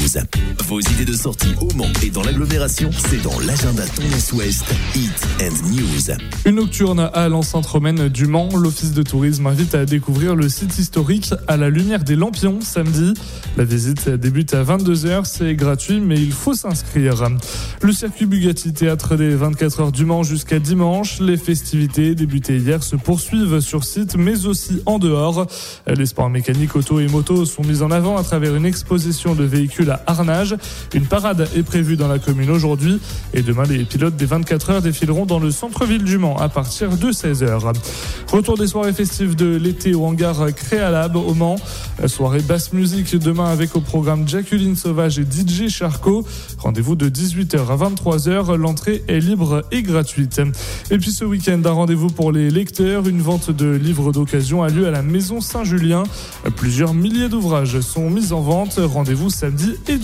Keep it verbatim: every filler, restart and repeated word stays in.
News. Vos idées de sortie au Mans et dans l'agglomération, c'est dans l'agenda Tendance Ouest, Hit and News. Une nocturne à l'enceinte romaine du Mans. L'Office de tourisme invite à découvrir le site historique à la lumière des lampions samedi. La visite débute à vingt-deux heures, c'est gratuit mais il faut s'inscrire. Le circuit Bugatti Théâtre des vingt-quatre heures du Mans jusqu'à dimanche. Les festivités débutées hier se poursuivent sur site mais aussi en dehors. Les sports mécaniques, auto et moto sont mis en avant à travers une exposition de véhicules à harnage. Une parade est prévue dans la commune aujourd'hui et demain les pilotes des vingt-quatre heures défileront dans le centre-ville du Mans à partir de seize heures. Retour des soirées festives de l'été au hangar Créalab au Mans. La soirée basse musique demain avec au programme Jacqueline Sauvage et D J Charcot. Rendez-vous de dix-huit heures à vingt-trois heures. L'entrée est libre et gratuite. Et puis ce week-end, un rendez-vous pour les lecteurs. Une vente de livres d'occasion a lieu à la Maison Saint-Julien. Plusieurs milliers d'ouvrages sont mis en vente. Rendez-vous samedi